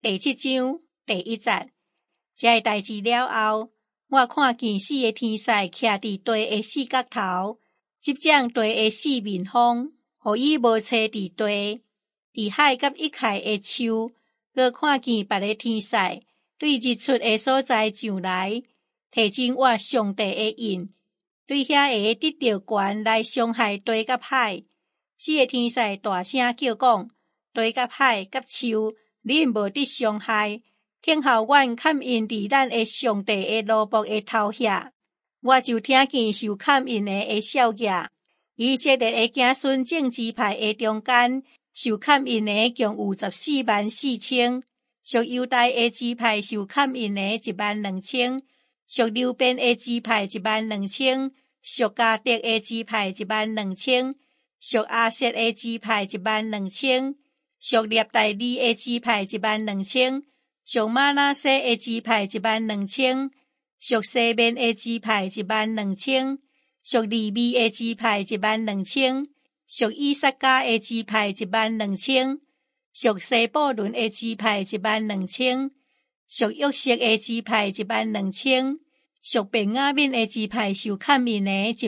第7章第1節，這個代志了後，我看見4個天使徛佇地的4角頭，執掌地的4面風，予伊無找佇地，佇海甲一切的樹，閣看見別個天使對日出的所在上來，提真我上帝的印，對遐個得着權來傷害地甲海。4個天使大聲叫講：地甲海甲樹，恁無得傷害，聽候阮嵌印佇咱的上帝的羅幕的頭遐。我就聽見受嵌印的少爺，以色列的子孫眾支派的中間，受嵌印的共有144000，屬猶大的支派受嵌印的12000，屬流便的支派12000，屬迦得的支派12000，屬亞設的支派12000，屬納大利的支派12000，屬瑪拿西的支派12000，屬西面的支派12000，屬利未的支派12000，屬以薩迦的支派12000，屬西布倫的支派12000，屬約瑟的支派12000，屬便雅憫的支派受嵌印的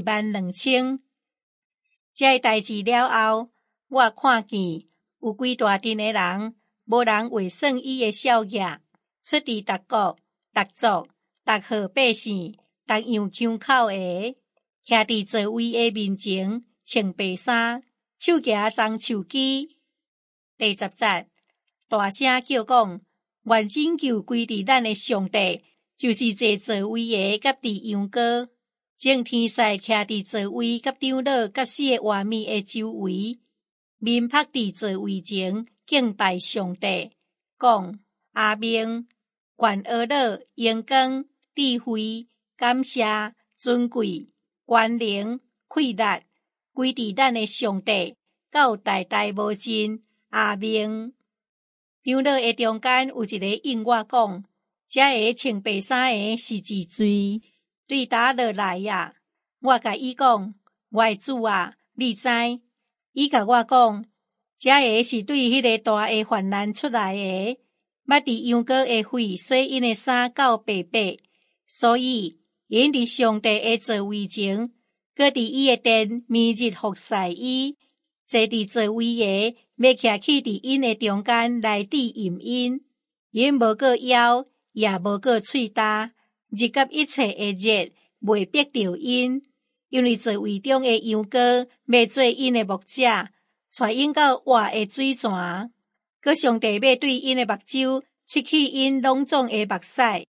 12000。這個代志了後，我看見有規大陣的人，無人為算伊的少爺，出佇逐國、逐族、逐號百姓、逐樣腔口的，徛佇座位的面前，穿白衫，手舉棕樹枝。第10節，大聲叫講：願拯救歸佇咱的上帝，就是坐座位的甲佇羊羔。眾天使徛佇座位甲長老甲4個活物的周圍，面伏佇座位前敬拜上帝，講：阿們，願呵咾、榮光、智慧、感謝、尊貴、權能、氣力，歸佇咱的上帝，到代代無盡。阿們。長老的中間有一個應我講：這個穿白衫的是幾罪？對答落來呀！我甲伊講：我的主啊，你知？伊甲我講：這個是對迄個大的患難出來的，捌佇羊羔的血洗因的衫到白白，所以因佇上帝的座位前，閣佇伊的殿面日服侍伊，坐佇座位的要徛去佇因的中間來抵迎因，因無過枵，也無過喙焦。日甲一切的日，袂逼着因，因為座位中的羊羔要做因的牧者，帶因到活的水泉。閣上帝要對因的目睭拭去因攏總的目屎。